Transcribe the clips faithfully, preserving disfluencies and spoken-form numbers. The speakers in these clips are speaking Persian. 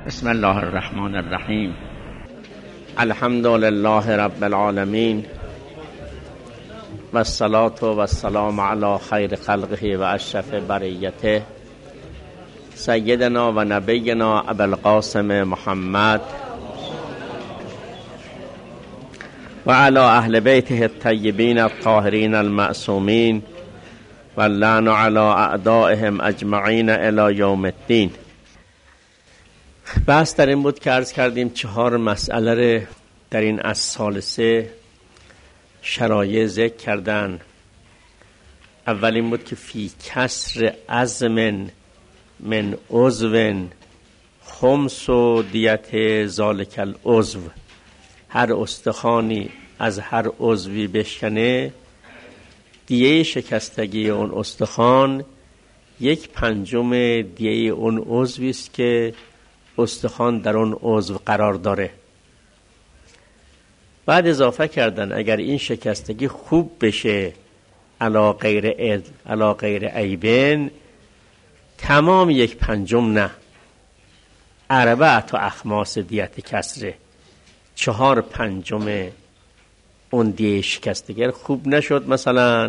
بسم الله الرحمن الرحیم. الحمد لله رب العالمین و الصلاة و السلام علی خیر خلقه و اشرف بریته سیدنا و نبینا ابوالقاسم محمد و علی اهل بیته الطیبین الطاهرین المعصومین و اللعن علی اعدائهم اجمعین الی یوم الدین. بحث در این بود که عرض کردیم چهار مسئله در این الثالثه شرایع ذکر کردن. اول این بود که فی کسر عظم من عضو خمس و دیت ذالک العضو، هر استخوانی از هر عضوی بشکنه دیه شکستگی اون استخوان یک پنجم دیه اون عضوی است که استخوان در اون عضو قرار داره. بعد اضافه کردن اگر این شکستگی خوب بشه علا غیر علا غیر عیبن، تمام یک پنجم نه، اربعة اخماس دیت کسره، چهار پنجم اون دیه شکستگی خوب نشد، مثلا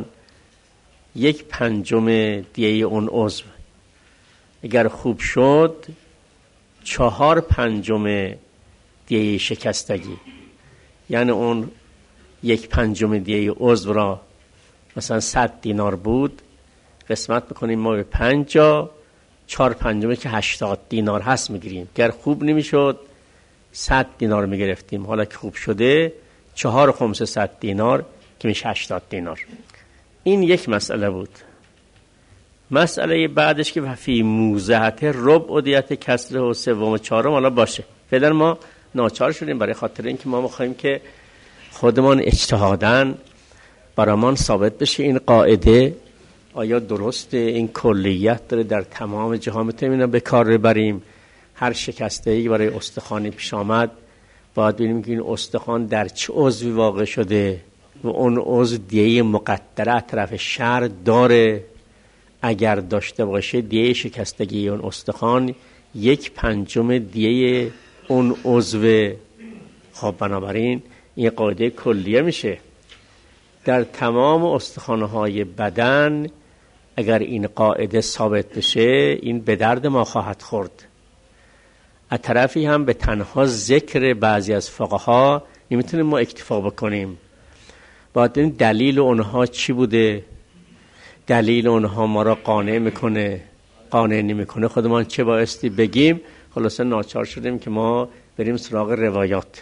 یک پنجم دیه اون عضو. اگر خوب شد چهار پنجم دیه شکستگی، یعنی اون یک پنجم دیه عضو را مثلا صد دینار بود، قسمت میکنیم ما به پنجا، چهار پنجمه که هشتاد دینار هست میگیریم. اگر خوب نمیشد صد دینار میگرفتیم، حالا که خوب شده چهار خمس صد دینار که میشه هشتاد دینار. این یک مسئله بود. مسئله بعدش که فی موزهت ربع دیت کسره و سوم و چهارم حالا باشه. فعلا ما ناچار شدیم برای خاطر اینکه ما میخوایم که خودمان اجتهاداً برامان ثابت بشه این قاعده آیا درسته، این کلیت داره در تمام جهان، میتونیم به کار ببریم. هر شکسته‌ای برای استخوانی پیش آمد باید ببینیم که این استخوان در چه عضوی واقع شده و اون عضو دیه مقدره طرف شر داره. اگر داشته باشه دیه شکستگی اون استخوان یک پنجم دیه اون عضو. خب بنابراین این قاعده کلیه میشه در تمام استخوان‌های بدن. اگر این قاعده ثابت بشه این به درد ما خواهد خورد. از طرفی هم به تنها ذکر بعضی از فقها نمیتونیم ما اکتفا بکنیم، باید این دلیل اونها چی بوده، دلیل اونها ما را قانع میکنه قانع نمیکنه، خودمان چه بایستی بگیم. خلاصه ناچار شدیم که ما بریم سراغ روایات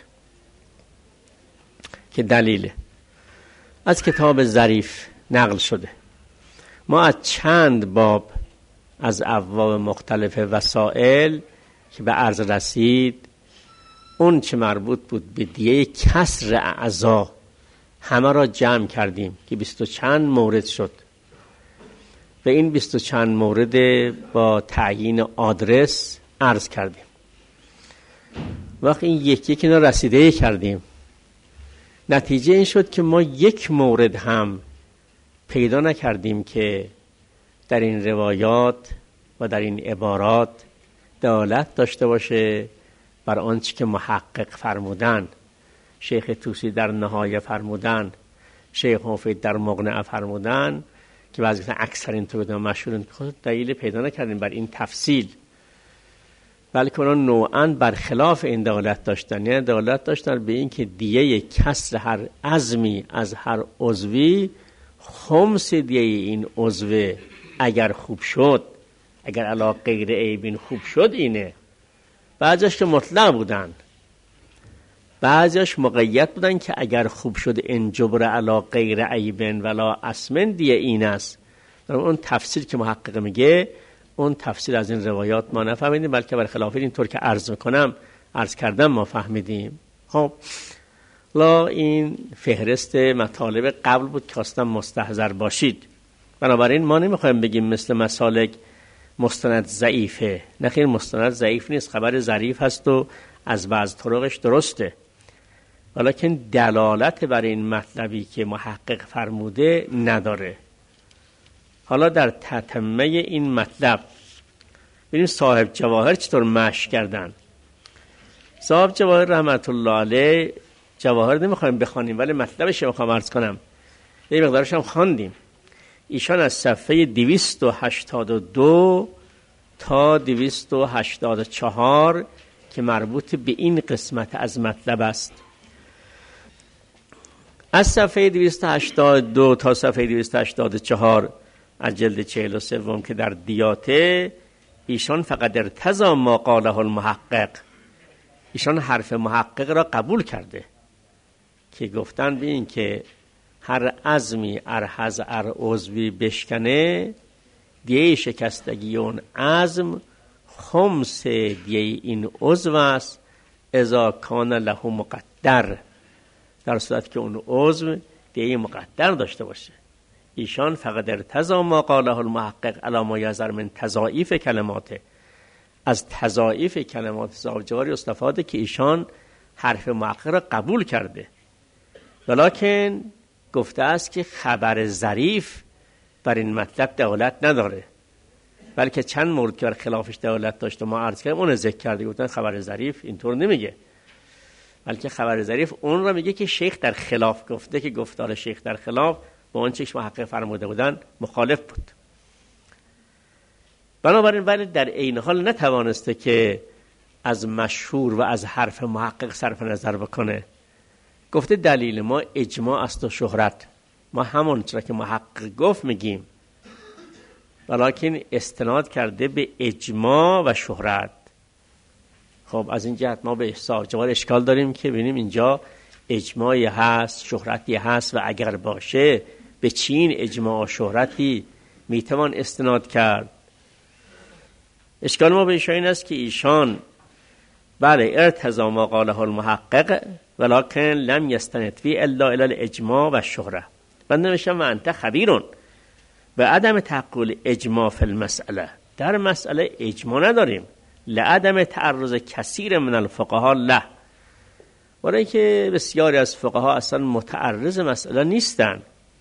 که دلیله از کتاب ظریف نقل شده. ما از چند باب از ابواب مختلف وسائل که به عرض رسید اون چه مربوط بود به دیه کسر اعضا همه را جمع کردیم که بیست و چند مورد شد و این بیست و چند مورد با تعیین آدرس عرض کردیم. وقتی این یک یک اینا رسیده کردیم، نتیجه این شد که ما یک مورد هم پیدا نکردیم که در این روایات و در این عبارات دلالت داشته باشه بر آنچه که محقق فرمودن، شیخ طوسی در نهایه فرمودن، شیخ مفید در مقنعه فرمودن که بعضی اکثر این تو بدون مشهورن. خود دلیل پیدا نکردیم بر این تفصیل، بلکه اونا نوعاً برخلاف این دلالت داشتن، یعنی دلالت داشتن به این که دیه کسر هر عظمی از هر عضوی خمس دیه این عضو اگر خوب شد، اگر علا غیر عیبین خوب شد اینه. بعضیش که مطلق بودن، بعضیش مقید بودن که اگر خوب شد انجبر علا غیر عیبن ولا اسمن دیه این است. اون تفسیر که محقق میگه اون تفسیر از این روایات ما نفهمیدیم، بلکه برخلاف اینطور که عرض میکنم عرض کردم ما فهمیدیم. خب لا این فهرست مطالب قبل بود که خواستم مستحضر باشید. بنابراین ما نمیخوایم بگیم مثل مسالک مستند ضعیفه، نه خیر، مستند ضعیف نیست، خبر ظریف هست و از بعض طرقش درسته، ولیکن دلالت بر این مطلبی که محقق فرموده نداره. حالا در تتمه این مطلب ببینیم صاحب جواهر چطور مشق کردن. صاحب جواهر رحمت الله علیه، جواهر نمیخوایم بخوانیم ولی مطلبش میخوام عرض کنم، یه مقدارش هم خواندیم. ایشان از صفحه دویست و هشتاد و دو تا دویست و هشتاد و چهار که مربوط به این قسمت از مطلب است، از صفحه دویست و هشتاد و دو تا صفحه دویست و هشتاد و چهار از جلد چهل و سوم که در دیاته ایشان فقط ارتضا ما قاله المحقق، ایشان حرف محقق را قبول کرده که گفتن به این که هر عزمی ارهز ار عضوی بشکنه، دیه شکستگی اون عزم خمس دیه این عضو است، اذا کان له مقدر، در صورت که اون عضو دیه مقدر داشته باشه. ایشان فقط ارتضا ما قاله المحقق علی ما یظهر من تضاعیف کلماته، از تضاعیف کلمات صاحب جواهر استفاده که ایشان حرف محقق را قبول کرده، ولیکن گفته است که خبر ظریف بر این مطلب دلالت نداره، بلکه چند مورد که خلافش دلالت داشته ما عرض کردیم اون ذکر کرده، گفتن خبر ظریف اینطور نمیگه، بلکه خبر ظریف اون را میگه که شیخ در خلاف گفته، که گفتار شیخ در خلاف با اون چیش محقق فرموده بودن مخالف بود. بنابراین ولی در این حال نتوانسته که از مشهور و از حرف محقق صرف نظر بکنه. گفته دلیل ما اجماع است و شهرت، ما همون چرا که محقق گفت میگیم، ولیکن استناد کرده به اجماع و شهرت. خب از این جهت ما به صاحب جواهر اشکال داریم که ببینیم اینجا اجماعی هست، شهرتی هست، و اگر باشه به چین اجماع و شهرتی میتوان استناد کرد. اشکال ما به ایشان این است که ایشان بله ارتضا ما قاله المحقق ولکن لم یستند فی الا الی الاجماع و شهره. بنده میشم و انت خبیرون به عدم تحقق اجماع فی المسئله، در مسئله اجماع نداریم، لعدم تعرض کثیر من الفقهاء له، برای که بسیاری از فقها اصلا متعرض مسئله نیستن.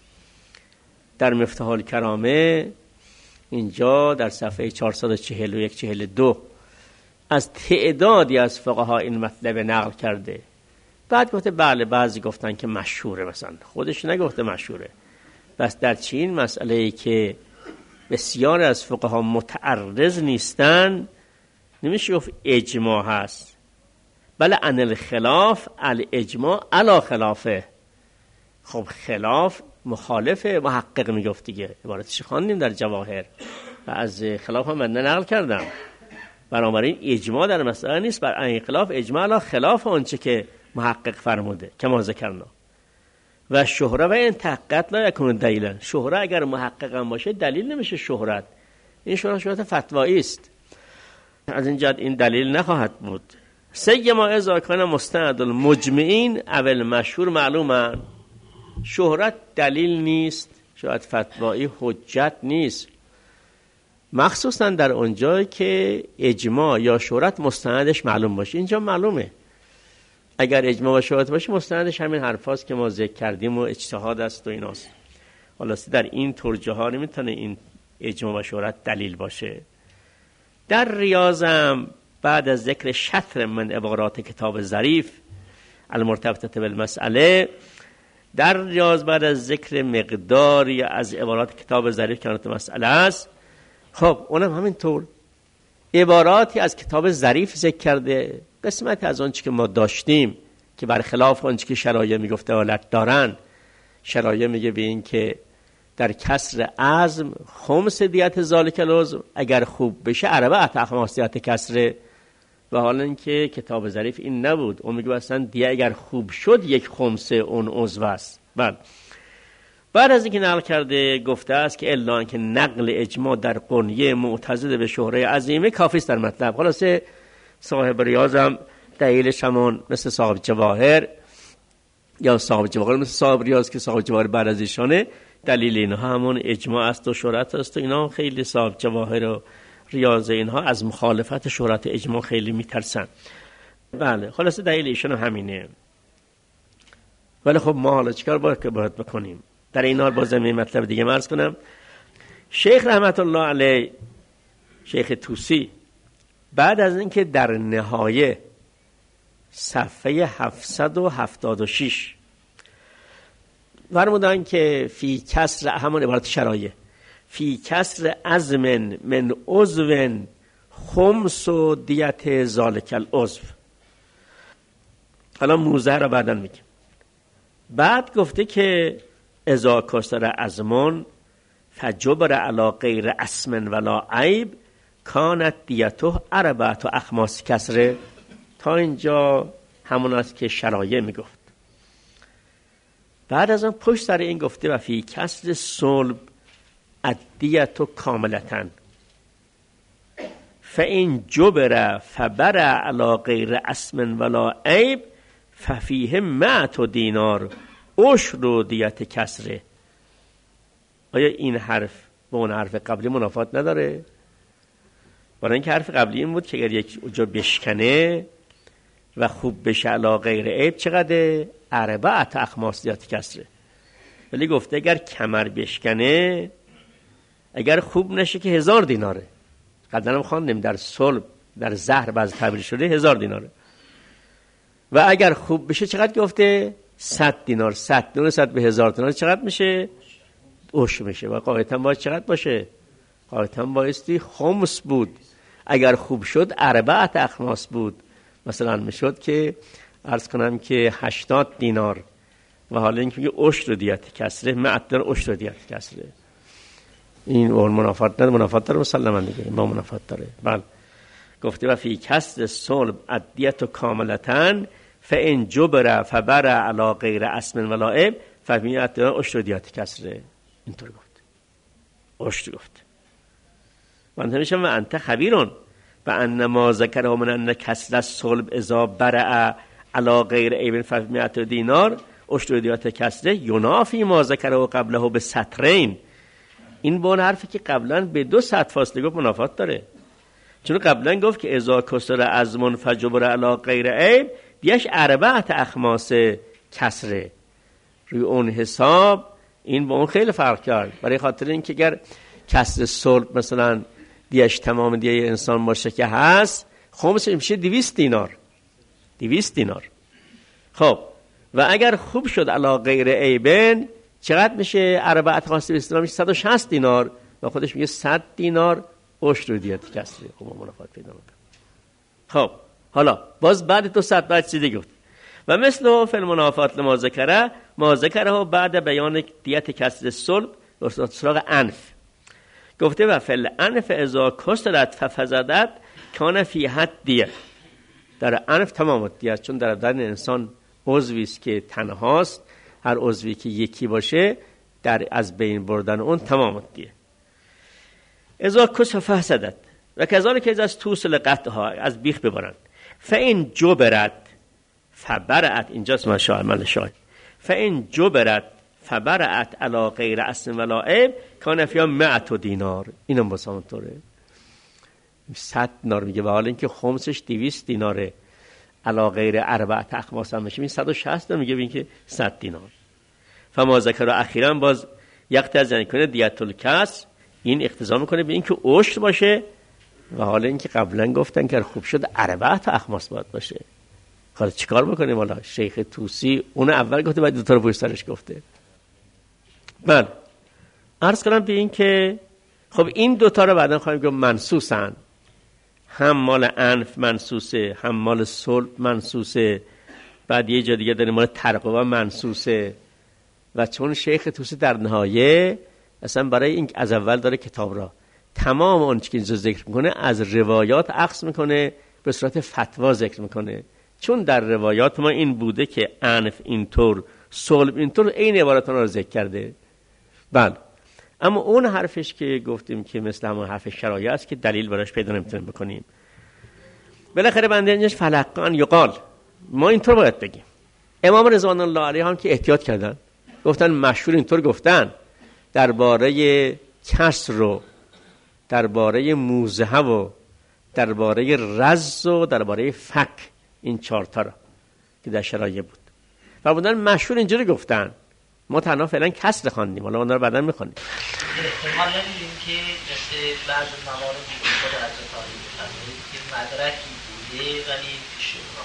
در مفتاح الکرامه اینجا در صفحه چهارصد و چهل و یک چهل و دو از تعدادی از فقها این مطلب نقل کرده، بعد گفته بله بعضی گفتن که مشهوره، مثلا خودش نگفته مشهوره. بس در چین مسئله ای که بسیار از فقها متعرض نیستن نمیشه گفت اجماع هست، بله ان الخلاف الاجماع علی خلافه. خب خلاف مخالف محقق میگفت دیگه، عبارتش خواندیم در جواهر و از خلاف هم من نقل کردم. بنابراین اجماع در مسئله نیست، بر این خلاف اجماع علی خلاف آنچه که محقق فرموده که ما ذکرنا. و شهره و این تحقیقات لا یکون دلیلا، شهره اگر محقق هم باشه دلیل نمیشه شهرت، این شهرت شهرت فتوایی است، از این جهت این دلیل نخواهد بود. سیما اذا کان مستند المجمعین اول مشهور معلومن، شهرت دلیل نیست، شاید فتوایی حجت نیست، مخصوصا در اونجایی که اجماع یا شهرت مستندش معلوم باشه. اینجا معلومه اگر اجماع و شهرت باشه مستندش همین حرفاست که ما ذکر کردیم و اجتهاد است و ایناست. خلاص در این ترجه ها نمیتونه این اجماع و شهرت دلیل باشه. در ریاضم بعد از ذکر شطر من عبارات کتاب ظریف المرتبطه بالمسئله، در ریاض بعد از ذکر مقداری از عبارات کتاب ظریف که مرتبط مسئله است، خب اونم همین طور عباراتی از کتاب ظریف ذکر کرده، قسمت از آنچه که ما داشتیم که برخلاف آنچه که شرایع میگفت دلالت دارن. شرایع میگه به این که در کسر عزم خمس دیت ذالک العضو، اگر خوب بشه عربه اتخماس دیت کسره، و حالا اینکه کتاب ظریف این نبود، اون میگه اصلا دیه اگر خوب شد یک خمسه اون عضو است. بله بعد از اینکه نقل کرده گفته است که الا اینکه نقل اجماع در قنیه معتضد به شهره عظیمه کافی است در مطلب. خلاصه صاحب ریاض هم دلیلش همون مثل صاحب جواهر یا صاحب جواهر مثل صاحب ریاض که صاحب جواهر بعد از ایشانه، دلیل اینها همون اجماع است و شهرت است و اینا. خیلی صاحب جواهر و ریاض اینها از مخالفت شهرت اجماع خیلی میترسن. بله خلاصه دلیل ایشان همینه. ولی خب ما حالا چیکار باید که باید بکنیم؟ در این حال بازم این مطلب دیگه عرض کنم. شیخ رحمت الله علیه، شیخ طوسی، بعد از اینکه در نهایه صفحه هفتصد و هفتاد و شش فرمودن که فی کسر، همون عبارت شرایع، فی کسر عظم من عضو خمس و دیت ذالک العضو. حالا موزه را بعداً میگیم. بعد گفته که اذا کسر عظم فجبر علی غیر اسم ولا عیب کانت دیته اربعة اخماس کسره. تا اینجا همون است که شرایع میگفت. بعد از اون پشت سر این گفته و فی کسر صلب الدیت کاملتن فإن جبر فبر علی غیر اسم ولا عیب ففیه مئة دینار عشر دیت کسره. آیا این حرف با اون حرف قبلی منافات نداره؟ برای اینکه حرف قبلی این بود که اگر یک جا بشکنه و خوب بشه علی غیر عیب چقدر؟ اربعة اخماس دیت کسره. ولی گفته اگر کمر بشکنه، اگر خوب نشه که هزار دیناره. قدرم هم خواندیم در صلب، در زهر بعض تعبیر شده هزار دیناره. و اگر خوب بشه چقدر گفته؟ صد دینار. صد دینار صد به هزار دینار چقدر میشه؟ عشر میشه. و قاعدتاً باید چقدر باشه؟ قاعدتاً بایستی خمس بود. اگر خوب شد اربعة اخماس بود. مثلا میشد که عرض کنم که هشتاد دینار. و حالا اینکه میگه عشر دیت کسره، معدل عشر دیت کسره. این اون منافات داره، منافات داره مسلما دیگه، ما منافات داره. بله. گفته و فی کسر صلب الدیت کاملتن فإن جبر فبر علی غیر اسم ولا عیب فمیت عشر دیت کسره. اینطور گفت. عشر گفت. من همیشم و انت خبیرون و ان ما ذکر من ان کسر الصلب اذا برع علی غیر عیب فمیت دینار عشر دیت کسره ینافی ما ذکر قبله به سطرین. این با اون حرفی که قبلا به دو سطر فاصله گفت منافات داره. چون قبلا گفت که اذا کسر عظم فجبر علی غیر عیب دیش اربعة اخماس کسره. روی اون حساب این با اون خیلی فرق کرد. برای خاطر اینکه اگر کسر صلب مثلا دیش تمام دیه انسان باشه که هست، خمسش میشه دویست دینار. دویست دینار. خب و اگر خوب شد علی غیر عیبن چقدر میشه؟ اربعة اخماس دویست میشه صد و شصت دینار. و خودش میگه صد دینار عشر دیت کسره. خب منافات پیدا میکنه. خب حالا باز بعد تو صد بعد چیزی گفت و مثل فی المنافات لما ذکره ما ذکره بعد بیان دیت کسر صلب سراغ انف. گفته و فی الانف اذا کسرت ففزدت کان فی حد دیه. در انف تمام دیت، چون در بدن انسان عضوی است که تنهاست، هر عضوی که یکی باشه در از بین بردن اون تمام دیه. اذا کسر ففزدت و کذالک که از توسل قطعها از بیخ ببرند فإن جبرت فبرعت، اینجاست من شاید من شاید فإن جبرت فبرعت علی غیر اسم ولا عیب کان فیها مئة دینار. اینم بسام طوره صد دینار میگه و حالا اینکه خمسش دویست دیناره علی غیر اربعة اخماس هم میشه این صد و شصت میگه این که صد دینار. فما ذکر اخیراً باز یقتضی کنه دیت الکسر، این اقتضا میکنه به اینکه عشر باشه و حالا اینکه قبلا گفتن که خوب شد اربعة اخماس باید باشه. حالا چیکار بکنیم؟ حالا شیخ طوسی اون اول گفته بعد دو تا رو پشت سرش گفته. بله عرض کنم به این که خب این دو تا رو بعدا خواهیم که منسوسن، هم مال انف منسوسه هم مال صلب منسوسه. بعد یه جا دیگه داریم مال ترقوه منسوسه. و چون شیخ طوسی در نهایه اصلا برای این از اول داره کتاب را تمام اون چیزی که اینجا ذکر میکنه از روایات اخذ میکنه به صورت فتوا ذکر میکنه. چون در روایات ما این بوده که انف اینطور صلب اینطور این عبارتان رو ذکر کرده. بله اما اون حرفش که گفتیم که مثل همون حرف شرایع است که دلیل براش پیدا نمیتونیم بکنیم. بالاخره بنده اینجاش فلقان یقال ما اینطور باید بگیم. امام رضوان الله علیه هم که احتیاط کردن گفتن مشهور اینطور گفتن درباره کسر رو، درباره موزه و درباره رز و درباره فک، این چهار تا را که در شرایع بود و بودن مشهور اینجوری گفتن. ما تنها فعلا کسر خواندیم، حالا اون رو بعدا میخونیم. احتمال نمیدیم که مثل بعض موارد بود خود از تاریخ که مدرکی بوده ولی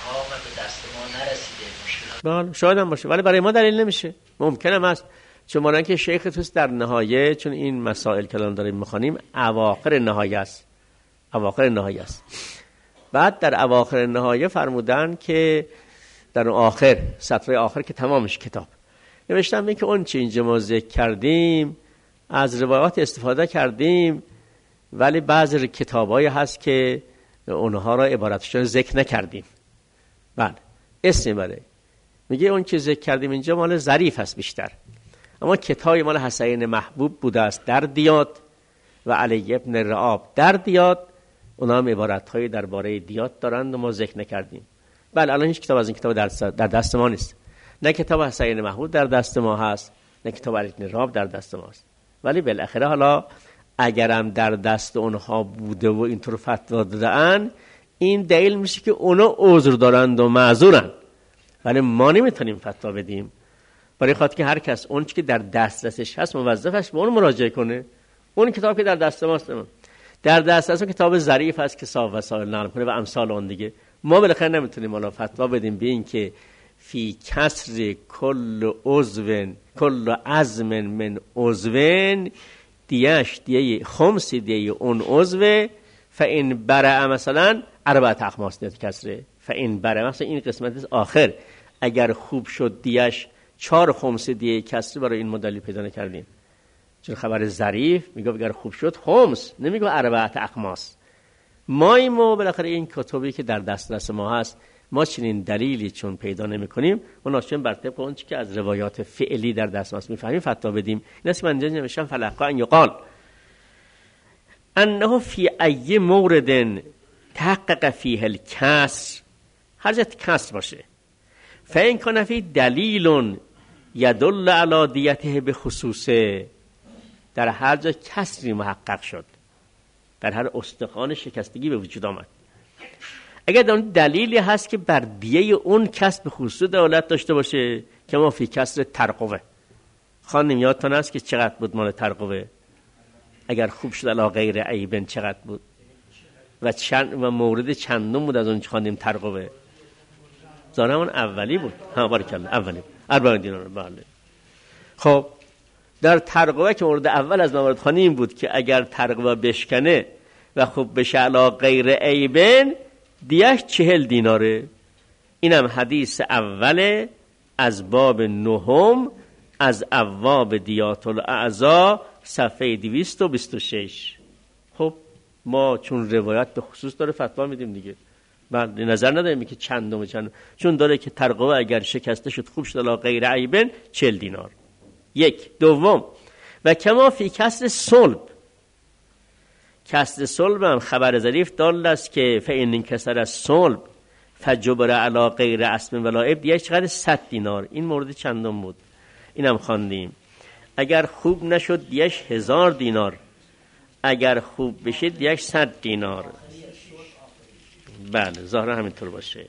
ها و به دست ما نرسیده مشکلات. بله شاید هم باشه، ولی برای ما دلیل نمیشه. ممکنه است چون ما که شیخ توست در نهایه، چون این مسائل که الان داریم میخوانیم اواخر نهایه است، اواخر نهایه است. بعد در اواخر نهایه فرمودن که در آخر سطر آخر که تمامش کتاب نوشتم که اون چه اینجا ما ذکر کردیم از روایات استفاده کردیم، ولی بعضی کتابایی هست که اونها را عبارتشون ذکر نکردیم. بله اسم بره میگه اون که ذکر کردیم اینجا مال ظریف هست بیشتر، اما کتابی مال حسین محبوب بوده است در دیات و علی ابن رعاب در دیات، اونا هم عبارت‌هایی درباره دیات دارند و ما ذکر نکردیم. بله الان هیچ کتاب از این کتاب در در دست ما نیست، نه کتاب حسین محمود در دست ما هست، نه کتاب علی ابن رعاب در دست ما است. ولی بالاخره حالا اگرم در دست اونها بوده و اینطور فتوا دادن، این دلیل میشه که اونا عذر دارند و معذورن، ولی ما نمیتونیم فتوا بدیم، برای خاطر که هر کس اون چیزی که در دسترسش هست موظفش به اون مراجعه کنه. اون کتاب که در دست ماست، در دست از کتاب ظریف هست که صاحب وسائل نقل کنه و امثال اون دیگه، ما بالاخره نمیتونیم حالا فتوا بدیم به این که فی کسر کل عضو کل عظم من عضو دیش دیه خمس دیه اون عضو فإن برع مثلا اربعه اخماس دیت کسره فإن برع مثلا این قسمت آخر اگر خوب شد دیش چهار خمس دیه کسره، برای این مدلی پیدا نکردیم. چون خبر ظریف میگه اگر خوب شد خمس، نمیگه اربعه اخماس. ما ما بالاخره این کتابی که در دسترس ما هست ما چنین دلیلی چون پیدا نمی‌کنیم و ناشون بر طبق اون چیزی که از روایات فعلی در دست ماست می‌فهمیم فتوا بدیم. این است من اینجا نوشتم فلقا ان یقال انه فی ای مورد تحقق فیه الکسر، هر جا کسر باشه، فإن کان فی دلیل یدل علی دیته بخصوصه، در هر جا کسری محقق شد، در هر استخوان شکستگی به وجود آمد، اگر در دلیلی هست که بر دیه اون کسر به خصوص دلالت داشته باشه، که ما فی کسر ترقوه خانم یادتان است که چقدر بود مال ترقوه، اگر خوب شد علی غیر عیبن چقدر بود و چند و مورد چندم بود از اون که خواندیم ترقوه، زانمون اولی بود. ها بارکالله اولی اربعین دینار. بله خب در ترقوه که مورد اول از موارد خانیم بود که اگر ترقوه بشکنه و خوب بشه علی غیر عیبن دیش چهل دیناره. اینم حدیث اوله از باب نهم از ابواب دیات الاعضا صفحه دویست و بیست و شش. خب ما چون روایت به خصوص داره فتوا میدیم دیگه، بعد نظر نداریم که چندم چند، چون داره که ترقوه اگر شکسته شد خوب شد علی غیر عیبن چهل دینار. یک. دوم و کما فی کسر صلب، کسر صلب هم خبر ظریف دال است که فإن انکسر الصلب فجبر علی غیر اسم ولا عیب دیگه چقدر صد دینار. این مورد چندم بود، اینم خواندیم. اگر خوب نشد دیگه هزار دینار، اگر خوب بشه دیگه صد دینار. بله ظاهرا همینطور باشه.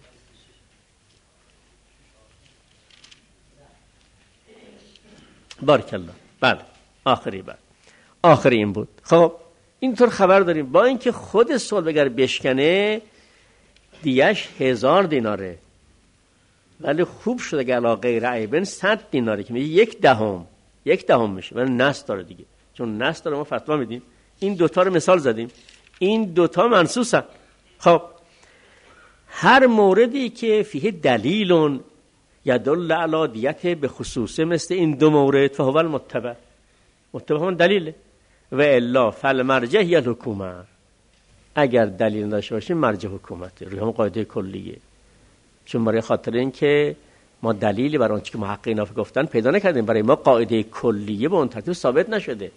بارک الله. بله آخری بعد آخری این بود. خب اینطور خبر داریم با اینکه خود صلب اگر بشکنه دیگهش هزار دیناره، ولی خوب شده اگر علی غیر عیبن صد دیناره که میگه یک دهم یک دهم میشه، ولی نص داره دیگه، چون نص داره ما فتوا میدیم. این دوتا رو مثال زدیم، این دوتا منصوصن. خب هر موردی که فیه دلیلون یدل علی دیته به خصوصه مثل این دو مورد فهو المتبع، متبع همون دلیله. و الا فالمرجع هی الحکومه، اگر دلیل داشته باشیم مرجع حکومته، روی هم قاعده کلیه. چون برای خاطر این که ما دلیلی برای آنچه که محققین گفتن پیدا نکردیم، برای ما قاعده کلیه به اون ترتیب ثابت نشده.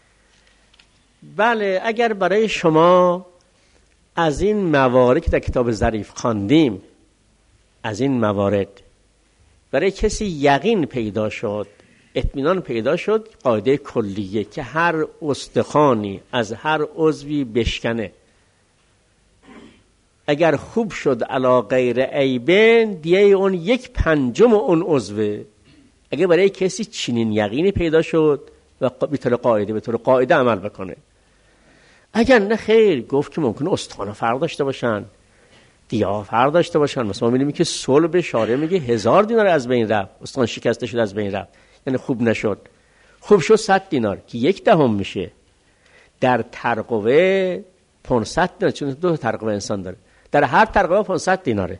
بله اگر برای شما از این موارد که در کتاب ظریف خواندیم، از این موارد برای کسی یقین پیدا شد، اطمینان پیدا شد، قاعده کلیه که هر استخوانی از هر عضوی بشکنه، اگر خوب شد علی غیر عیبن دیه اون یک پنجم اون عضوه. اگر برای کسی چنین یقینی پیدا شد و به طور قاعده به طور قاعده عمل بکنه. اگر نه خیر، گفت که ممکنه استخوان فرق داشته باشن، دیا فرق داشته باشن. مثلا ما می‌بینیم که صلب شارع میگه هزار دینار از بین رفت، استخوان شکسته شد از بین رفت، یعنی خوب نشد. خوب شد صد دینار که یک دهم میشه. در ترقوه پانصد دینار، چون دو ترقوه انسان داره، در هر ترقوه پانصد دیناره.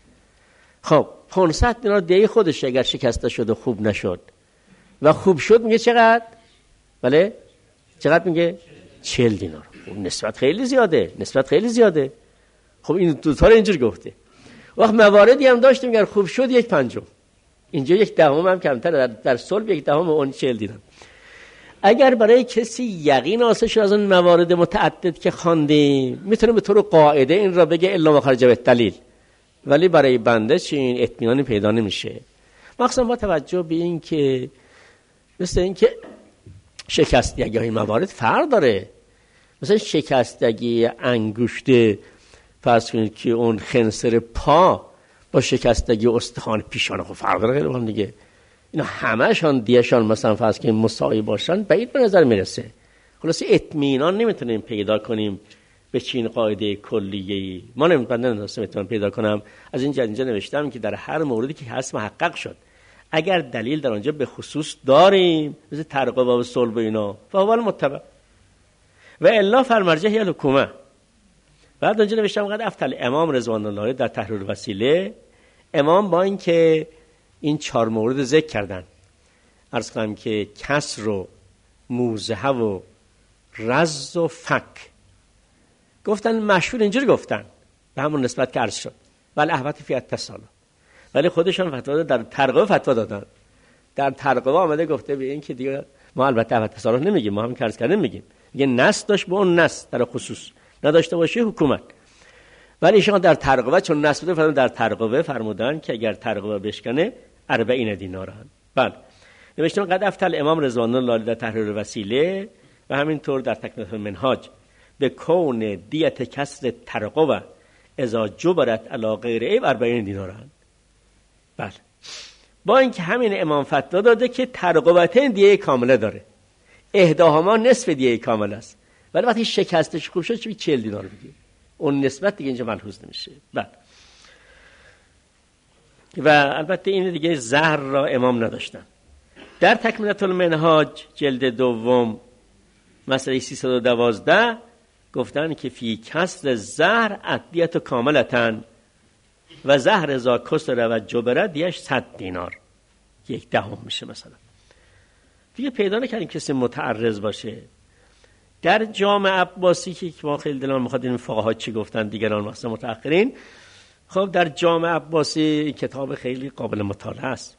خب پانصد دینار دیه خودش اگر شکسته شد و خوب نشد و خوب شد میگه چقدر؟ بله چقدر میگه؟ چهل دینار. خب نسبت خیلی زیاده، نسبت خیلی زیاده. خب این دو تا رو اینجوری گفته. وقت مواردی هم داشتیم اگر خوب شد یک پنجم، اینجا یک دهم هم کمتر، در, در صلب یک دهم اون چهل دینار. اگر برای کسی یقین حاصل شد از اون موارد متعدد که خواندیم میتونه به طور قاعده این را بگه الا ما خرج بالدلیل، ولی برای بنده چین اطمینانی پیدا نمیشه. مخصوصا با توجه به این که مثل این که شکستگی های موارد فرق داره. مثلا شکستگی انگشت فرض کنید که اون خنصر پا با شکستگی استخوان پیشانه خب فرق داره خیلی با هم دیگه. اینا همه‌شان دیشان مثلا فرض کنید مساوی باشن بعید به نظر میرسه. خلاص اطمینان نمیتونیم پیدا کنیم به چین قاعده کلیه‌ای. ما نمیتونم اطمینان پیدا کنم. از اینجا اینجا نوشتم که در هر موردی که هست محقق شد اگر دلیل در آنجا به خصوص داریم مثل ترقوه و صلب و اینا فاول متبع و الا فرمرجه هی الحکومه. بعد اونجا نوشتم قد افتل امام رضوان الله در تحریر وسیله، امام با این که این چهار مورد ذکر کردن، عرض کنم که کسر و موزه و رز و فک، گفتن مشهور اینجوری گفتن به همون نسبت که عرض شد ولی احوت فی اتصال، ولی خودشان فتوا در ترقوه فتوا دادن. در ترقوه آمده گفته به این که دیگه ما البته احوت اتصال نمیگیم، ما هم که عرض کردیم میگیم میگه نص داشت به اون نص در خصوص نداشته باشه حکومت. ولی ایشان در ترقوه چون نص بوده فرمودن در ترقوه فرمودن که اگر ترقوه بشکنه اربعین دینارن. بله نوشتم قد افتل امام رضوان الله در تحریر وسیله و همینطور در تکمیل منهاج به کون دیت کسر ترقوه اذا جبرت علی غیر عیب اربعین دینارن. بله با اینکه همین امام فتوا داده که ترقوتین دیه کامله داره، اهداهما نصف دیه کامل است، ولی وقتی شکستش خوب شد چه چهل دینار بگیر، اون نسبت دیگه اینجا ملحوظ نمیشه. بله و البته این دیگه زهر را امام نداشتن. در تکمیل المنهاج جلد دوم مسئله سیصد و دوازده گفتن که فی کسر زهر ادیت کاملتن و زهر ازا کسر و جبره دیش صد دینار، یک دهم میشه. مثلا دیگه پیدا نکردیم کسی متعرض باشه. در جامع عباسی که ما خیلی دلم میخواد این فقها چی گفتن دیگران مثلا متأخرین، خب در جامع عباسی کتاب خیلی قابل مطالعه است،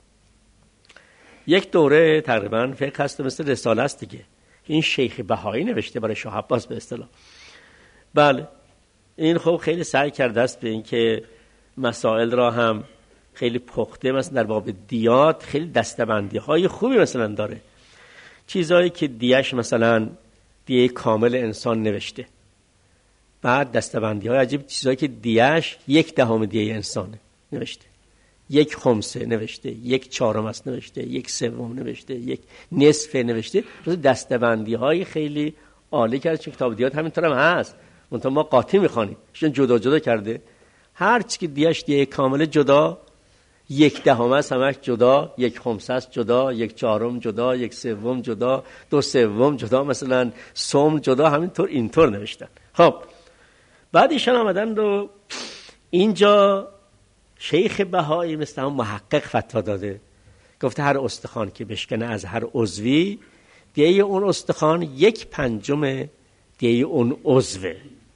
یک دوره تقریبا فقه هست مثل رساله است دیگه، این شیخ بهایی نوشته برای شاه عباس به اصطلاح. بله این خب خیلی سعی کرده است به این که مسائل را هم خیلی پخته، مثلا در باب دیات خیلی دستبندی های خوبی مثلا داره، چیزایی که دیش مثلا دیه کامل انسان نوشته، بعد دستبندی های عجیب، چیزایی که دیش یک دهم دیه انسانه نوشته، یک خمسه نوشته، یک چهارم است نوشته، یک سوم نوشته، یک نصف نوشته. دستبندی های خیلی عالی کرده. چون کتاب دیات همینطور هم هست، منتها ما قاطی میخوانیم، چون جدا جدا کرده، هر چی که دیش دیه کامل جدا، یک دهم است همش جدا، یک خمسه است جدا، یک چهارم جدا، یک سوم جدا، دو سوم جدا، مثلا سوم جدا، همینطور اینطور نوشتن. خب بعد ایشان آمدن رو اینجا شیخ بهایی مثل هم محقق فتوا داده، گفته هر استخوان که بشکنه از هر عضوی دیه اون استخوان یک پنجم دیه اون عضوه.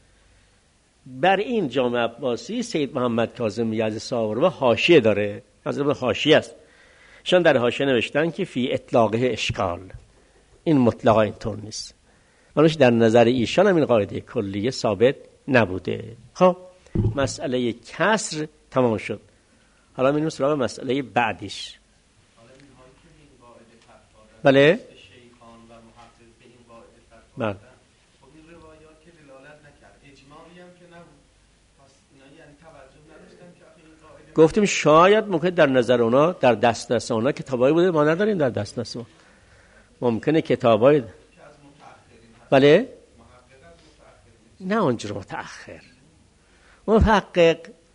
بر این جامع عباسی سید محمد کاظم یزدی صاحب حاشیه داره، از اون حاشیه است، شان در حاشیه نوشتن که فی اطلاقه اشکال، این مطلقا اینطور نیست، منوش در نظر ایشان هم این قاعده کلیه ثابت نبوده. خب مسئله کسر تمام شد، حالا میریم سراغ مسئله بعدیش. بله بله گفتیم شاید ممکن در نظر اونا در دسترس اونا کتابایی بوده ما نداریم در دسترس ما، ممکنه کتابایی بله نه اونجور متأخر. محقق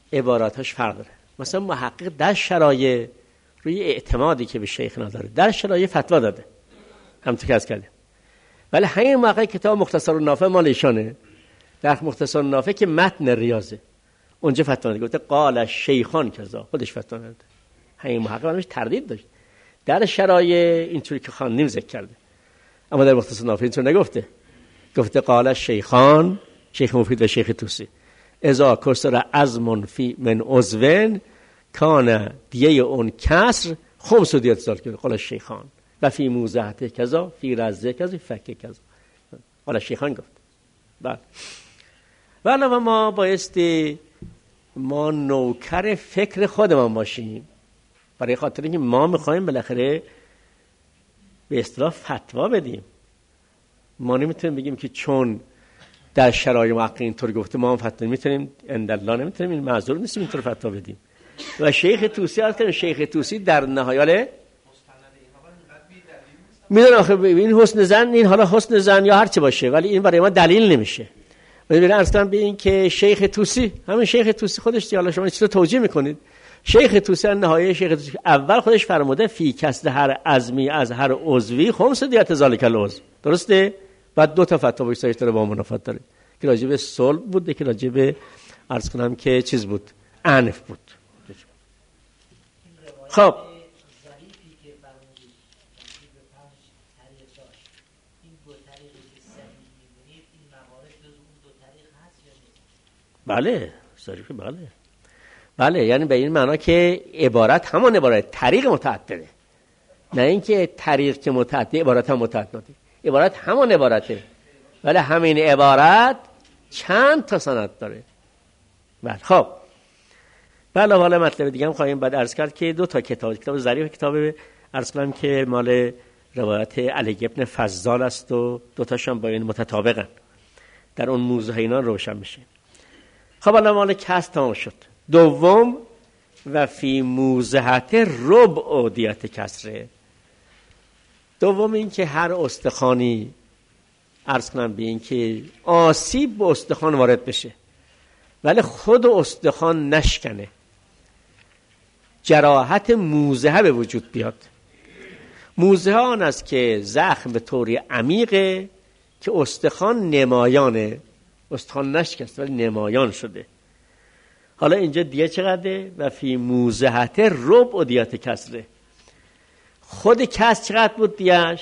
عباراتش فرق داره. مثلا محقق در شرایع روی اعتمادی که به شیخ نداره در شرایع فتوا داده، همونطور که از کردیم. ولی همین موقع کتاب مختصر النافع مال ایشانه، در مختصر النافع که متن ریاضه اونجا فتوا نده، گفته قال شیخان کذا، خودش فتوا نده. همین محقق منش تردید داشت در شرایع اینطوری که خواندیم ذکر کرده، اما در مختصر النافع اینطور نگفته. گفته قال شیخان، شیخ مفید و شیخ طوسی، اذا کسر عظم فی من عضو کان دیه اون کسر خمس دیت سال کرده. قال شیخان و فی موزهته کذا فی رزه کذا فکه کذا. قال شیخان گفت. بله ولی ما بایستی ما نوکر فکر خودمان باشیم، برای خاطر اینکه ما میخوایم بالاخره به اصطلاح فتوا بدیم. ما نمیتونیم بگیم که چون در شرایط محقق اینطور گفته ما هم فتوا نمیتونیم، اندالله نمیتونیم، این معذور نیستیم اینطور فتوا بدیم. و شیخ طوسی هست که شیخ طوسی در نهایت میدونه آخه این حسن زن، این حالا حسن زن یا هر چه باشه، ولی این برای ما دلیل نمیشه. ببین اصلا به این که شیخ طوسی، همین شیخ طوسی خودش حالا شما چطور توجیه میکنید؟ شیخ طوسی نهایه شیخ طوسی اول خودش فرموده فی کسر هر عظمی از هر عضوی خمس دیت ذالک العضو، درسته؟ بعد دو تا فتوا بایستش داره با منافات داره که راجع به صلب بود، که راجع به عرض کنم که چیز بود، عنف بود. خب بله صریحی بله بله، یعنی به این معنا که عبارت همان عبارت طریق متعدده، نه اینکه طریق که متعدده عبارت هم متعدده، عبارت همان عبارته ولی همین عبارت چند تا سند داره. بله خب بله حالا مطلب دیگه هم خواهیم بعد عرض کرد که دو تا کتاب، کتاب ظریف کتاب عرض کنم که مال روایت علی ابن فضال است و دو تاشون با این متطابقن، در اون موضوع اینا روشن میشه. خب الان مال کسر تمام شد. دوم و فی موزهت ربع دیت کسره. دوم این که هر استخوانی عرض کنم به این که آسیب به استخوان وارد بشه ولی خود استخوان نشکنه، جراحت موزه به وجود بیاد. موزه آن است که زخم به طوری عمیقه که استخوان نمایانه، استخوان نشکست ولی نمایان شده. حالا اینجا دیگه چقدره؟ و فی موزهت ربع دیت کسره. خود کسر چقدر بود دیش؟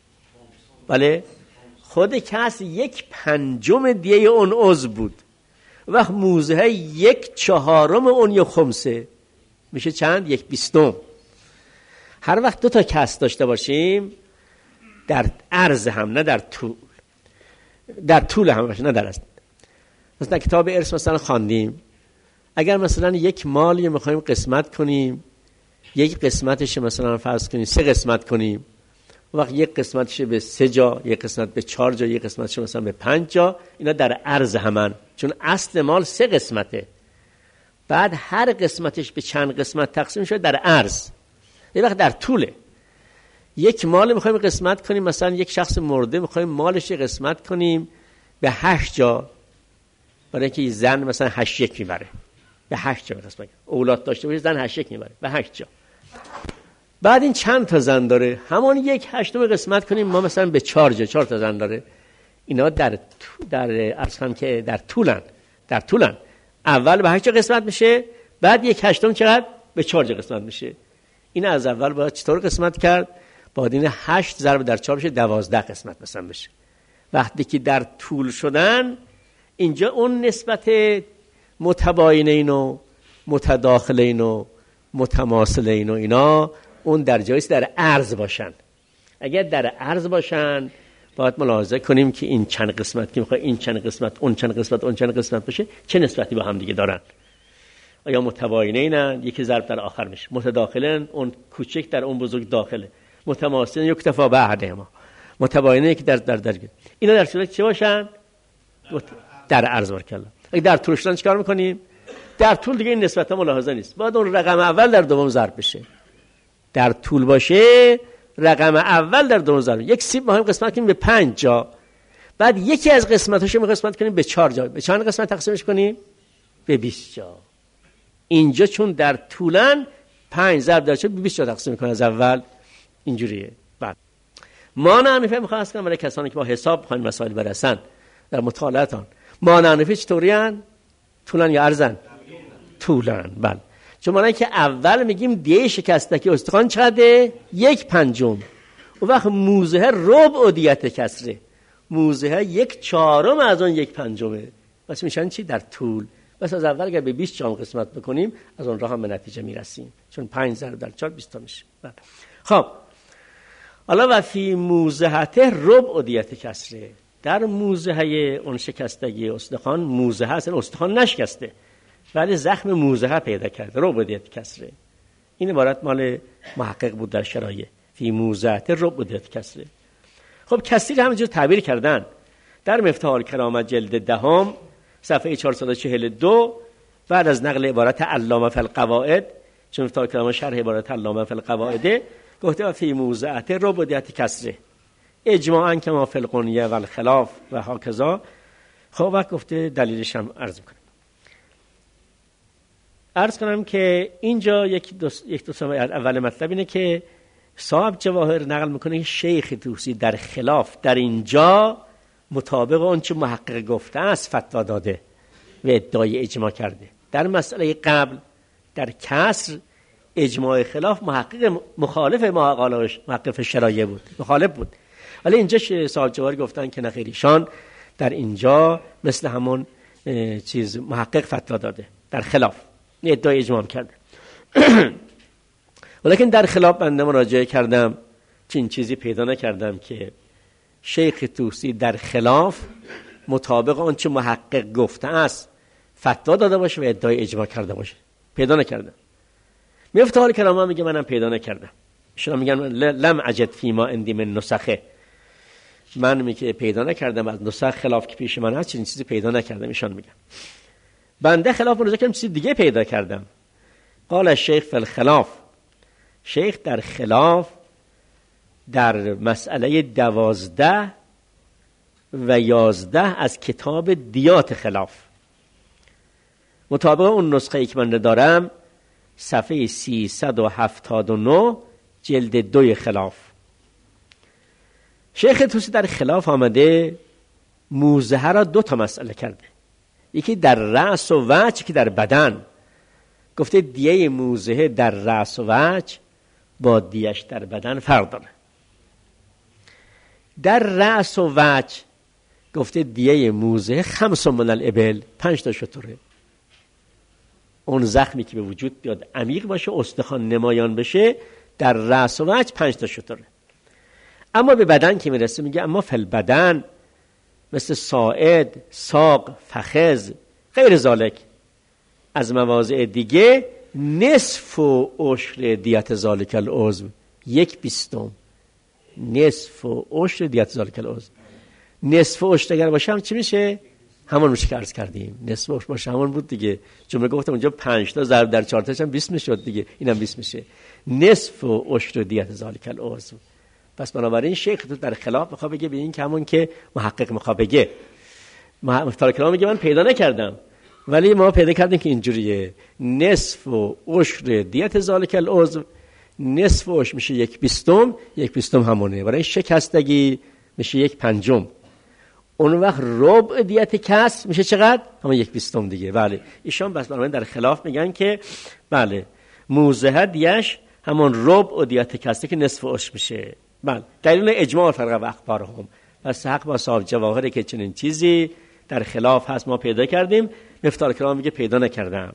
بله خود کسر یک پنجم دیه اون عضو بود و موزه یک چهارم اون یا خمسه، میشه چند؟ یک بیستم. هر وقت دو تا کسر داشته باشیم در عرض هم نه در طول، در طول هم باشه نه در عرض. مثلا کتاب ارث مثلا خواندیم اگر مثلا یک مالی میخوایم قسمت کنیم، یک قسمتش مثلا فرض کنیم سه قسمت کنیم، وقت یک قسمتش به سه جا، یک قسمت به چهار جا، یک قسمتش مثلا به پنج جا، اینا در عرض همن، چون اصل مال سه قسمته. بعد هر قسمتش به چند قسمت تقسیم شده در عرض. یه وقت در طوله. یک مال میخوایم قسمت کنیم، مثلا یک شخص مرده میخوایم مالش قسمت کنیم به هشت جا، برای اینکه زن مثلا هشت یک میبره، به هشت جا قسمت، اولاد داشته باشه زن هشت یک میبره به هشت جا. بعد این چند تا زن داره، همان یک هشتم قسمت کنیم ما مثلا به چهار جا، چهار تا زن داره. اینا در در اصلا که در طولن، در طولن اول به هشت جا قسمت میشه، بعد یک هشتم چقدر؟ به چهار جا قسمت میشه. این از اول باید چطور قسمت کرد؟ باید این هشت ضرب در چهار بشه دوازده قسمت مثلا بشه. وقتی که در طول شدن اینجا اون نسبت متباینین و متداخلین و متماثلین و اینا اون در جاییست در عرض باشن. اگر در عرض باشن باید ملاحظه کنیم که این چند قسمت که میخواد این چند قسمت اون چند قسمت اون چند قسمت باشه چه نسبتی با هم دیگه دارن. آیا متباینینن؟ یکی ضرب در آخر میشه. متداخلن؟ اون کوچک در اون بزرگ داخله. متماثلن یک تفا بعده ما. متباینه که در در در اینا در صورت چه باشن؟ در عرض برکلا. اگه در طول شدن چیکار میکنیم؟ در طول دیگه این نسبت ها ملاحظه نیست. باید اون رقم اول در دوم ضرب بشه. در طول باشه رقم اول در دوم ضرب. یک سیب ما هم قسمت کنیم به پنج جا. بعد یکی از قسمتاشو می قسمت کنیم به چهار جا. به چند قسمت تقسیمش کنیم؟ به بیست جا. اینجا چون در طولن پنج ضرب در چهار بیست جا تقسیم میکنه از اول اینجوریه. بعد مانع حنفی میخوام کنم برای کسانی که با حساب میخوان مسائل برسن در مطالعاتان. مانع حنفی چطوری ان؟ طولن یا عرضن؟ طولن. بله. چون مانعی که اول میگیم دیه شکستگی استخوان چقدره؟ یک پنجم. اون وقت موزه ربع دیت کسره. موزه یک چهارم از اون یک پنجمه. پس میشن چی؟ در طول. پس از اول اگر به بیست جام قسمت بکنیم از اون راه هم به نتیجه میرسیم، چون پنج ضرب در چهار بیست تا میشه. خب حالا و فی موزهته ربع دیت کسره. در موزه اون شکستگی استخوان، موزه هست استخوان نشکسته ولی زخم موزه پیدا کرده، ربع دیت کسره. این عبارت مال محقق بود در شرایع. فی موزهته ربع دیت کسره. خب کسیر همینجور تعبیر کردن در مفتاح الکرامه جلد دهم صفحه چهارصد و چهل و دو بعد از نقل عبارت علامه فی القواعد، چون مفتاح الکرامه شرح عبارت علامه فی القواعد گفته و فی موزهته ربع دیت کسره اجماعاً کما فی القنیه و الخلاف و هاکذا. خب وقت گفته دلیلش هم عرض میکنم. عرض کنم که اینجا یک دو یک دو اول مطلب اینه که صاحب جواهر نقل میکنه شیخ طوسی در خلاف در اینجا مطابق اون چه محقق گفته است فتوا داده و ادعای اجماع کرده. در مسئله قبل در کسر اجماع خلاف محقق مخالف محقق شرایع بود، مخالف بود. ولی اینجا صاحب جواهر گفتن که نخیر ایشان در اینجا مثل همون چیز محقق فتوا داده در خلاف ادعای اجماع کرده. ولیکن در خلاف بنده مراجعه کردم چین چیزی پیدا نکردم که شیخ طوسی در خلاف مطابق آنچه محقق گفته است فتوا داده باشه و ادعای اجماع کرده باشه. پیدا نکردم. مفتاح الکرامه میگه منم پیدا نکردم. شما میگن لم اجد فیما عندی من نسخه. من میگه پیدا نکردم از نسخ خلاف که پیش من هست چنین چیزی پیدا نکردم. ایشان میگن بنده خلاف مراجعه کردم چیز دیگه پیدا کردم. قال الشیخ فی الخلاف. شیخ در خلاف در مسئله دوازده و یازده از کتاب دیات خلاف مطابق اون نسخه که من دارم صفحه سیصد و هفتاد و نه جلد دوی خلاف شیخ طوسی در خلاف آمده موزه را دو تا مسئله کرده. یکی در رأس و وجه که در بدن. گفته دیه موزه در رأس و وجه با دیش در بدن فرق داره. در رأس و وجه گفته دیه موزه خمس من الابل پنج تا شتره. اون زخمی که به وجود بیاد عمیق باشه استخوان نمایان بشه در رأس و وجه پنج تا شتره. اما به بدن که میرسه میگه اما فل بدن مثل ساعد، ساق، فخذ غیر ذالک از مواضع دیگه نصف و عشر دیت ذالک العضو یک بیستم. نصف و عشر دیت ذالک العضو. نصف و عشر اگر باشه هم چی میشه؟ همون میشه که عرض کردیم. نصف و عشر باشه همون بود دیگه. جمله گفتم اونجا پنج تا ضرب در چهار تاش هم بیست میشد دیگه. اینم بیست میشه. نصف و عشر دیت ذالک العضو. پس بنابراین شیخ تو در خلاف میخواد بگه به این که همون که محقق میخواد بگه. مفتاح الکرامه میگه من پیدا نکردم ولی ما پیدا کردیم که اینجوریه. نصف و عشر دیت ذالک العضو نصف و عشر میشه یک بیستم. یک بیستم همونه. برای شکستگی میشه یک پنجم. اون وقت ربع دیت کسر میشه چقدر؟ همون یک بیستم دیگه. بله ایشان بس بنابراین در خلاف میگن که بله موزه دیش همون ربع دیت کسر که نصف و عشر میشه. بله دلیل اجماع فرق و اخبارهم. پس حق با صاحب جواهره که چنین چیزی در خلاف هست ما پیدا کردیم. مفتاح الکرامه میگه پیدا نکردم.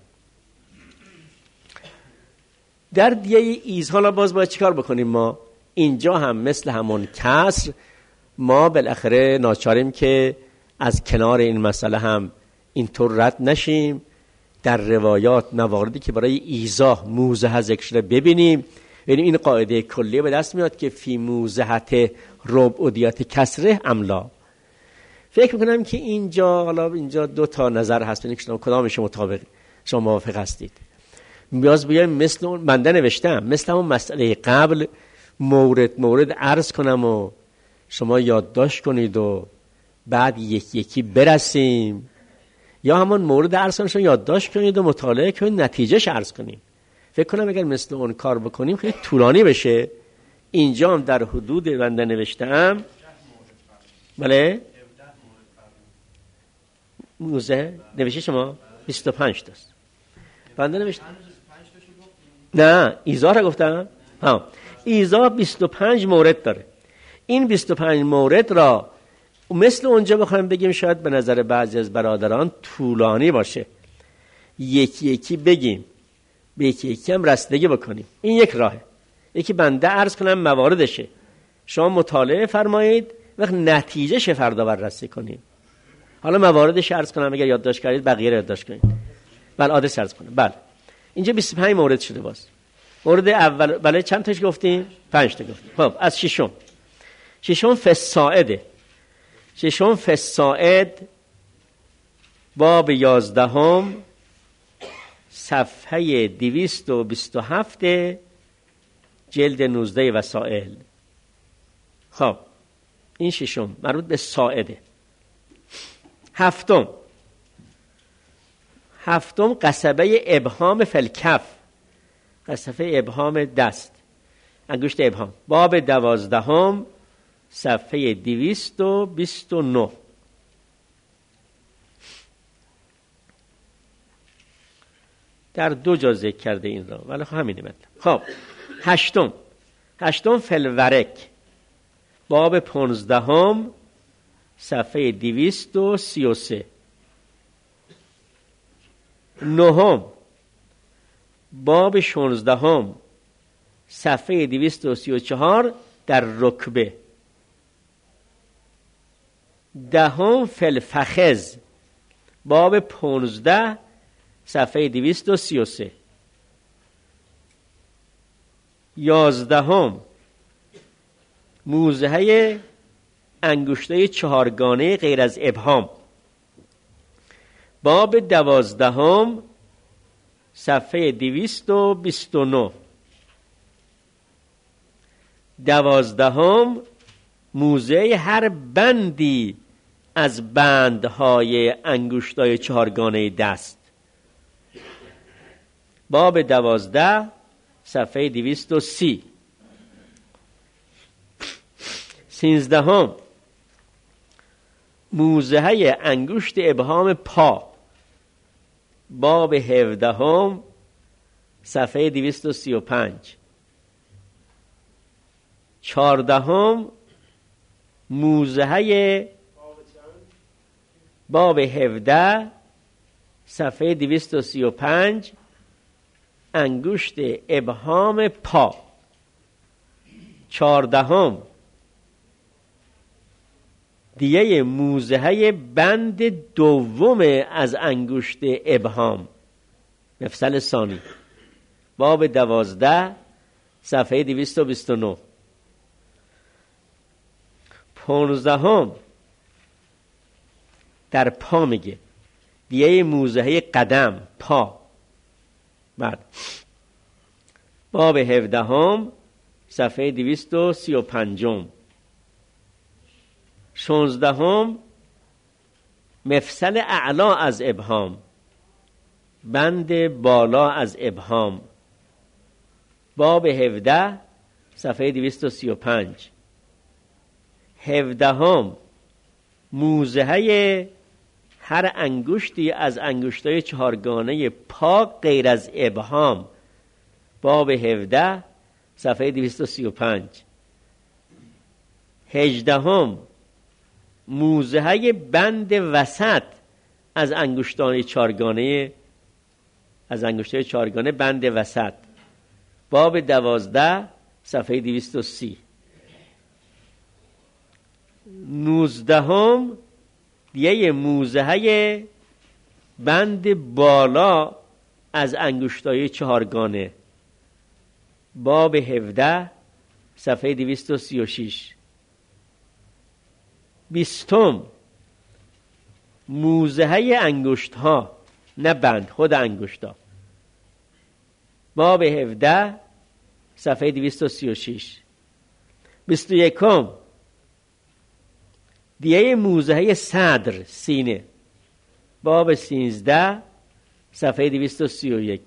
در دیه ایز حالا باز باید چیکار بکنیم ما؟ اینجا هم مثل همون کسر ما بالاخره ناچاریم که از کنار این مسئله هم اینطور رد نشیم. در روایات مواردی که برای ایضاح موزه ذکر شده ببینیم. یعنی این قاعده کلیه به دست میاد که فی موزهت ربع دیت کسره املا. فکر میکنم که اینجا حالا اینجا دو تا نظر هست ببینید شما کدامش مطابق شما موافق هستید. باز بیایم مثل اون بنده نوشتم مثل اون مسئله قبل مورد مورد عرض کنم و شما یادداشت کنید و بعد یکی یکی برسیم یا همون مورد عرض رو یادداشت کنید و مطالعه کنید، نتیجهش عرض کنیم. فکر کنم اگر مثل اون کار بکنیم خیلی طولانی بشه. اینجا هم در حدود بنده نوشتم. بله موزه نوشته شما بیست و پنج تاست. بنده نوشتم نه ایزا را گفتم. ها ایزا بیست و پنج مورد داره. این بیست و پنج مورد را مثل اونجا بخوایم بگیم شاید به نظر بعضی از برادران طولانی باشه، یکی یکی بگیم، به یکی یکی هم رسیدگی بکنیم. این یک راهه. یکی بنده عرض کنم مواردشه، شما مطالعه فرمایید وقت نتیجه ش فردا بررسی کنید. حالا مواردش عرض کنم، اگر یادداشت کردید بقیه رو یادداشت کنید. بله آدرس عرض کنم. بله اینجا بیست و پنج مورد شده. باز مورد اول بله چند تاش گفتیم؟ پنج تا گفتیم. خب از ششم ششم فساعده. ششم فساعد باب یازدهم صفحه دویست و بیست و هفت جلد نوزده وسائل. خب این ششم مربوط به ساعده. هفتم هفتم قصبه ابهام فلکف، قصبه ابهام دست، انگشت ابهام، باب دوازدهم صفحه دویست و بیست و نه. در دو جا ذکر کرده این را، ولی همینه مطلب. خب هشتم هشتم فلورک، باب پانزدهم صفحه دویست و سی و سه. نهم باب شانزدهم صفحه دویست و سی و چهار در رکبه. دهم فلفخذ، باب پانزده صفحه دویست و سی و سه. یازدهم موزهه انگشتای چهارگانه غیر از ابهام، باب دوازدهم صفحه دویست و بیست و نه. دوازدهم موزه هر بندی از بندهای انگشتای چهارگانه دست، باب دوازده صفحه دویست و سی. سینزدهم موزهه انگشت ابهام پا، باب هفدهم صفحه دویست و سی و پنج. چهاردهم موزهه باب هفده صفحه دویست و سی و پنج انگشت ابهام پا. چهاردهم دیگه موزهه بند دوم از انگشت ابهام، مفصل ثانی، باب دوازده صفحه دویست و بیست و نه. پانزدهم در پا میگه، دیگه موزهه قدم پا، بعد باب هفدهم صفحه دویست و سی و پنجم. شانزدهم مفصل اعلا از ابهام، بند بالا از ابهام، باب هفده صفحه دویست و سی و پنج. هفدهم موزهه هر انگشتی از انگشتای چهارگانه پا غیر از ابهام، باب هفده صفحه دویست و سی و پنج. هجدهم موزهه بند وسط از انگشتان چهارگانه از انگشتای چهارگانه بند وسط، باب دوازده صفحه دویست و سی. نوزدهم دیگه موزهه بند بالا از انگشتای چهارگانه، باب هفده صفحه دویست و سی و شش. بیستم موزهه انگشت ها، نه بند، خود انگشت ها، باب هفده صفحه دویست و سی و شش. بیست و یکم دیگه موزهه صدر، سینه، باب سیزده صفحه دویست و سی و یک.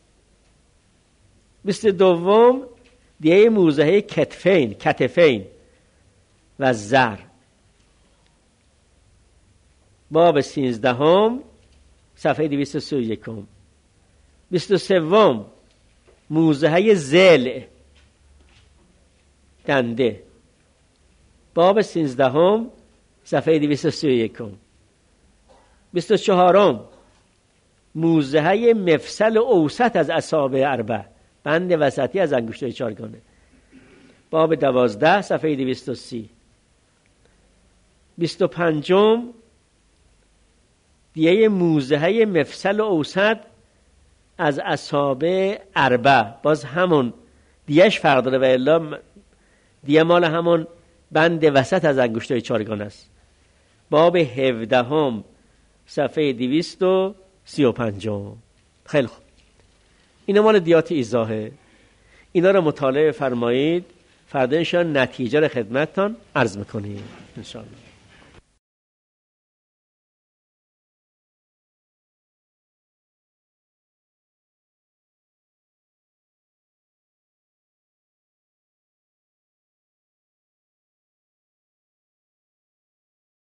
بیست دوم دیه موضحه کتفین کتفین و زر. باب سیزدهم صفحه دویست و سی و یکم. بیست و سوم موضحه ضلع دنده. باب سیزدهم صفحه دویست و سی و یکم. بیست و چهارم موضحه مفصل اوسط از اصابع اربع، بند وسطی از انگشتای چارگانه. باب دوازده صفحه دویست و سی. بیست و پنجم دیه موضحه مفصل اوسط از اصابع اربع، باز همون دیهش فرق داره و الا دیه مال همون بند وسط از انگشتای چارگانه است. باب هفدهم صفحه دویست و سی و پنجم. خیلی خوب، اینا مال دیات ایضاحه. اینا رو مطالعه فرمایید، فردا انشاءالله نتیجه رو خدمتتان عرض میکنیم انشاءالله.